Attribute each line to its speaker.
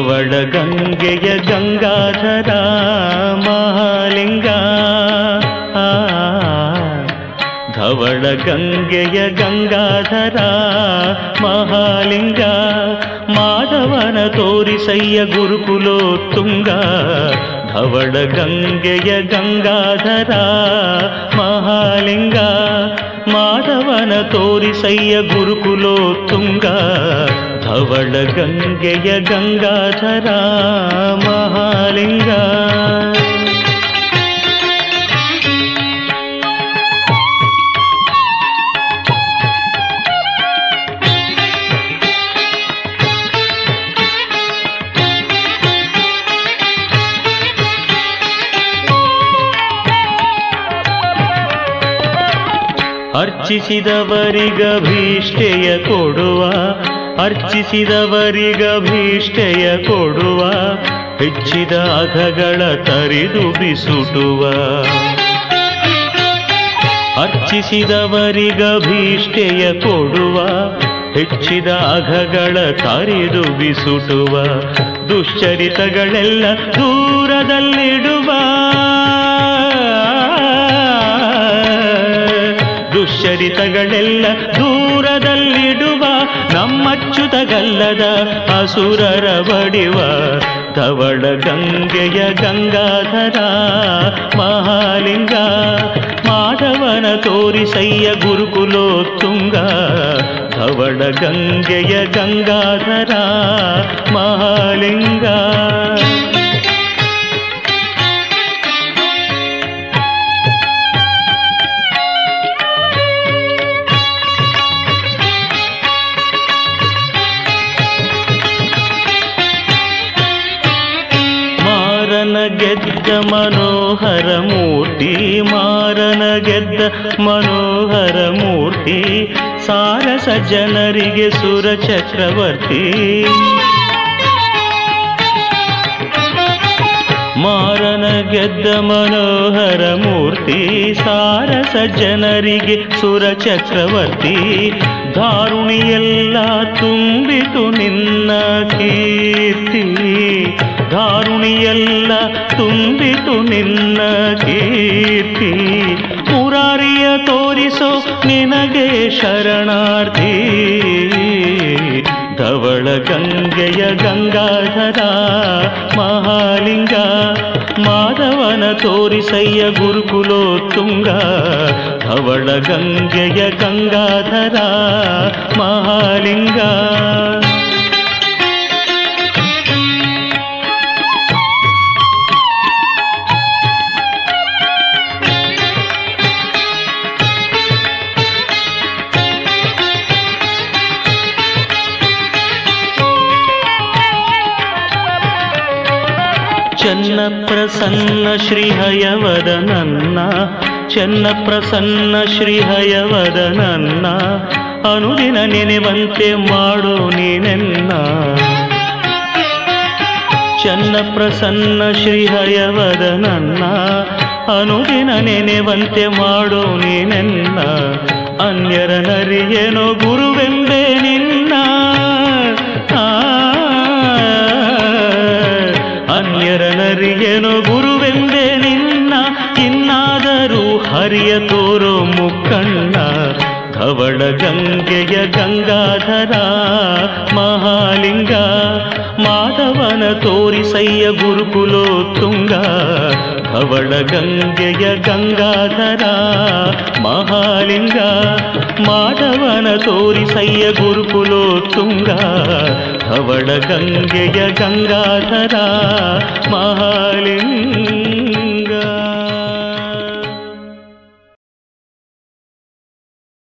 Speaker 1: ಧವಳ ಗಂಗೆಯ ಗಂಗಾಧರ ಮಹಾಲಿಂಗ. ಧವಳ ಗಂಗೆಯ ಗಂಗಾಧರ ಮಹಾಲಿಂಗ. ಮಾಧವನ ತೋರಿಸಯ್ಯ ಗುರುಕುಲೋತ್ತುಂಗ. ಧವಳ ಗಂಗೆಯ ಗಂಗಾಧರ ಮಹಾಲಿಂಗ. ಮಾಧವನ ತೋರಿಸಯ್ಯ ಗುರುಕುಲೋತ್ತುಂಗ. ಧವಳ ಗಂಗೆಯ ಗಂಗಾಧರ ಮಹಾಲಿಂಗ. ಅರ್ಚಿಸಿದವರಿಗಭೀಷ್ಟೆಯ ಕೊಡುವ. ಅರ್ಚಿಸಿದವರಿಗಭೀಷ್ಟೆಯ ಕೊಡುವ. ಹೆಚ್ಚಿದ ಅಘಗಳ ತರಿದು ಬಿಸುಟುವ. ಅರ್ಚಿಸಿದವರಿಗಭೀಷ್ಟೆಯ ಕೊಡುವ. ಹೆಚ್ಚಿದ ಅಘಗಳ ತರಿದು ಬಿಸುಟುವ. ದುಶ್ಚರಿತಗಳೆಲ್ಲ ದೂರದಲ್ಲಿಡುವ. ದುಶ್ಚರಿತಗಳೆಲ್ಲ ದೂರದಲ್ಲಿಡುವ. ನಮ್ಮಚ್ಚುತಗಲ್ಲದ ಅಸುರರ ಬಡಿವ. ಧವಳ ಗಂಗೆಯ ಗಂಗಾಧರ ಮಹಾಲಿಂಗ. ಮಾಧವನ ತೋರಿಸಯ್ಯ ಗುರುಕುಲೋತ್ತುಂಗ. ಧವಳ ಗಂಗೆಯ ಗಂಗಾಧರ ಮಹಾಲಿಂಗ. ಗೆದ್ದ ಮನೋಹರ ಮೂರ್ತಿ. ಮಾರನ ಗೆದ್ದ ಮನೋಹರ ಮೂರ್ತಿ. ಸಾರಸ ಜನರಿಗೆ ಸುರ ಚಕ್ರವರ್ತಿ. ಮಾರನ ಗೆದ್ದ ಮನೋಹರ ಮೂರ್ತಿ. ಸಾರಸ ಜನರಿಗೆ ಸುರ ಚಕ್ರವರ್ತಿ. ದಾರುಣಿಯೆಲ್ಲ ತುಂಬಿತು ನಿನ್ನ ಕೀರ್ತಿ. ದಾರುಣಿಯೆಲ್ಲ ತುಂಬಿತು ನಿನ್ನ ಕೀರ್ತಿ. ಮುರಾರಿಯ ತೋರಿಸೋ ನಿನಗೆ ಶರಣಾರ್ಥಿ. ಧವಳ ಗಂಗೆಯ ಗಂಗಾಧರ ಮಹಾಲಿಂಗ. ಮಾಧವನ ತೋರಿಸಯ್ಯ ಗುರುಕುಲೋತ್ತುಂಗ. ಧವಳ ಗಂಗೆಯ ಗಂಗಾಧರ ಮಹಾಲಿಂಗ. ಚೆನ್ನ ಪ್ರಸನ್ನ ಶ್ರೀಹಯವದನನ್ನ. ಚೆನ್ನ ಪ್ರಸನ್ನ ಶ್ರೀಹಯವದನನ್ನ. ಅನುದಿನ ನೆನೆವಂತೆ ಮಾಡು ನೀನೆನ್ನ. ಚೆನ್ನ ಪ್ರಸನ್ನ ಶ್ರೀಹಯವದನನ್ನ. ಅನುದಿನ ನೆನೆವಂತೆ ಮಾಡು ನೀನೆನ್ನ. ಅನ್ಯರ ನರಿಯೇನೋ ಗುರುವೆಂಬೆ ನಿನ್ನ. ಅನ್ಯರ ನರಿಯೇನೋ ಗುರುವೆಂಬೆ ನಿನ್ನ. ಇನ್ನಾದರೂ ಹರಿಯ ತೋರೋ ಮುಕ್ಕಣ್ಣ. ಧವಳ ಗಂಗೆಯ ಗಂಗಾಧರ ಮಹಾಲಿಂಗ. ಮಾಧವನ ತೋರಿಸಯ್ಯ ಗುರುಕುಲೋತ್ತುಂಗ. ಧವಳ ಗಂಗೆಯ ಗಂಗಾಧರ ಮಹಾಲಿಂಗ. ಮಾಧವನ ತೋರಿಸಯ್ಯ ಗುರುಕುಲೋತ್ತುಂಗ. ಧವಳ ಗಂಗೆಯ ಗಂಗಾಧರ ಮಹಾಲಿಂಗ.